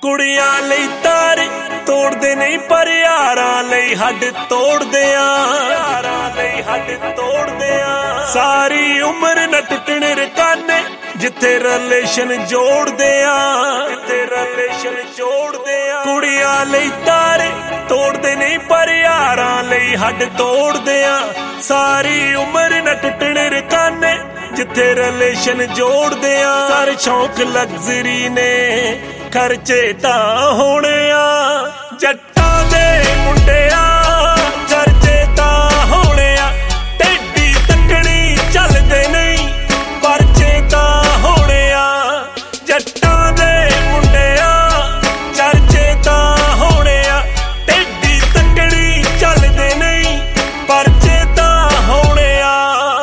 ਕੁੜੀਆਂ ਲਈ ਤਾਰੇ ਤੋੜਦੇ ਨਹੀਂ ਪਰ ਯਾਰਾਂ ਲਈ ਹੱਡ ਤੋੜਦੇ ਆ, ਯਾਰਾਂ ਲਈ ਹੱਡ ਤੋੜਦੇ ਆ। ਸਾਰੀ ਉਮਰ ਨਾ ਟੁੱਟਣ ਰਕਾਨੇ ਜਿੱਥੇ ਰਿਲੇਸ਼ਨ ਜੋੜਦੇ ਆ, ਜਿੱਥੇ ਰਿਲੇਸ਼ਨ ਜੋੜਦੇ ਆ। ਕੁੜੀਆਂ ਲਈ ਤਾਰੇ ਤੋੜਦੇ ਨਹੀਂ ਪਰ ਯਾਰਾਂ ਲਈ ਹੱਡ ਤੋੜਦੇ ਆ। ਸਾਰੀ ਉਮਰ ਨਾ ਟੁੱਟਣ ਰਕਾਨੇ ਜਿੱਥੇ ਰਿਲੇਸ਼ਨ ਜੋੜਦੇ ਆ। ਸਾਰੇ ਸ਼ੌਕ ਲਗਜ਼ਰੀ ਨੇ ਖਰਚੇ ਤਾਂ ਹੋਣੇ ਆ, ਜੱਟਾਂ ਦੇ ਮੁੰਡਿਆਂ ਖਰਚੇ ਤਾਂ ਹੋਣੇ ਆ। ਟੇਢੀ ਤੱਕਣੀ ਚੱਲਦੇ ਨਹੀਂ ਪਰਚੇ ਤਾਂ ਹੋਣੇ ਆ, ਜੱਟਾਂ ਦੇ ਮੁੰਡਿਆਂ ਚਰਚੇ ਤਾਂ ਹੋਣੇ ਆ। ਟੇਢੀ ਤੱਕਣੀ ਚੱਲਦੇ ਨਹੀਂ ਪਰਚੇ ਤਾਂ ਹੋਣੇ ਆ।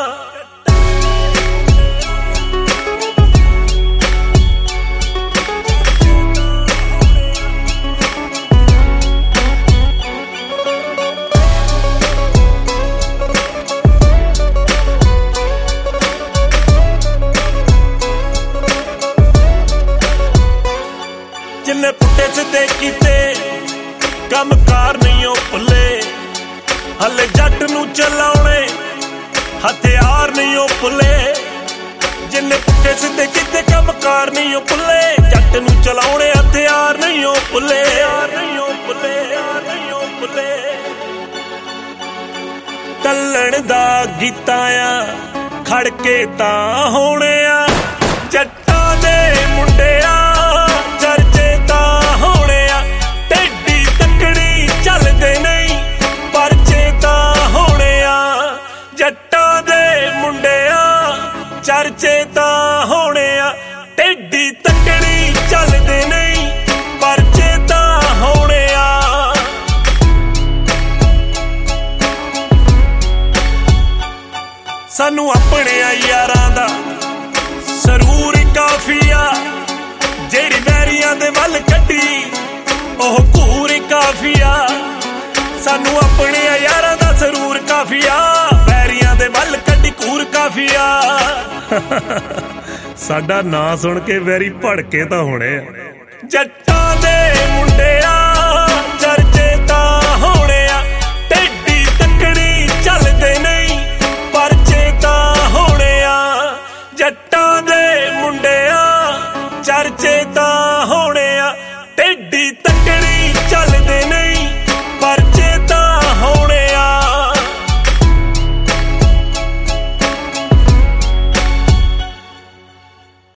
ਜਿੰਨੇ ਪੁੱਟੇ ਸਿੱਧੇ ਕੀਤੇ ਕੰਮ ਕਾਰ ਨਹੀਂ ਉਹ ਭੁੱਲੇ, ਹਲੇ ਜੱਟ ਨੂੰ ਚਲਾਉਣੇ ਹਥਿਆਰ ਨਹੀਂ ਉਹ ਭੁੱਲੇ। ਜਿੰਨੇ ਪੁੱਟੇ ਸਿੱਧੇ ਕੀਤੇ ਕੰਮ ਕਾਰ ਨਹੀਂ ਉਹ ਭੁੱਲੇ, ਜੱਟ ਨੂੰ ਚਲਾਉਣੇ ਹਥਿਆਰ ਨਹੀਂ ਉਹ ਭੁੱਲੇ, ਨਹੀਂ ਉਹ ਭੁੱਲੇ, ਨਹੀਂ ਉਹ ਭੁੱਲੇ। ਟੱਲਣ ਦਾ ਗੀਤਾਂ ਆ ਖੜਕੇ ਤਾਂ ਹੋਣੇ ਆ, ਜੱਟਾਂ ਦੇ ਮੁੰਡਿਆਂ ਚਰਚੇ ਤਾਂ ਹੋਣੇ ਆ। ਟੇਢੀ ਤੱਕਣੀ ਚੱਲਦੇ ਨਹੀਂ ਪਰਚੇ ਤਾਂ ਹੋਣੇ ਆ, ਜੱਟਾਂ ਦੇ ਮੁੰਡਿਆਂ ਚਰਚੇ ਤਾਂ ਹੋਣੇ ਆ। ਟੇਢੀ ਤੱਕਣੀ ਚੱਲਦੇ ਨਹੀਂ ਪਰਚੇ ਤਾਂ ਹੋਣੇ ਆ। ਸਾਨੂੰ ਆਪਣੇ ਯਾਰਾਂ ਦਾ ਸਰੂਰ ਕਾਫੀ ਆ, ਜਿਹੜੀ ਵੈਰੀਆਂ ਦੇ ਵੱਲ ਕੱਢੀ ਉਹ ਘੂਰ ਕਾਫੀ ਆ। ਸਾਨੂੰ ਆਪਣੇ ਯਾਰਾਂ ਦਾ ਸਰੂਰ ਕਾਫੀ ਆ, ਵੈਰੀਆਂ ਦੇ ਵੱਲ ਕੱਢੀ ਘੂਰ ਕਾਫੀ ਆ। ਸਾਡਾ ਨਾਂ ਸੁਣ ਕੇ ਵੈਰੀ ਭੜਕੇ ਤਾਂ ਹੋਣੇ ਆ, ਜੱਟਾਂ ਦੇ ਮੁੰਡਿਆਂ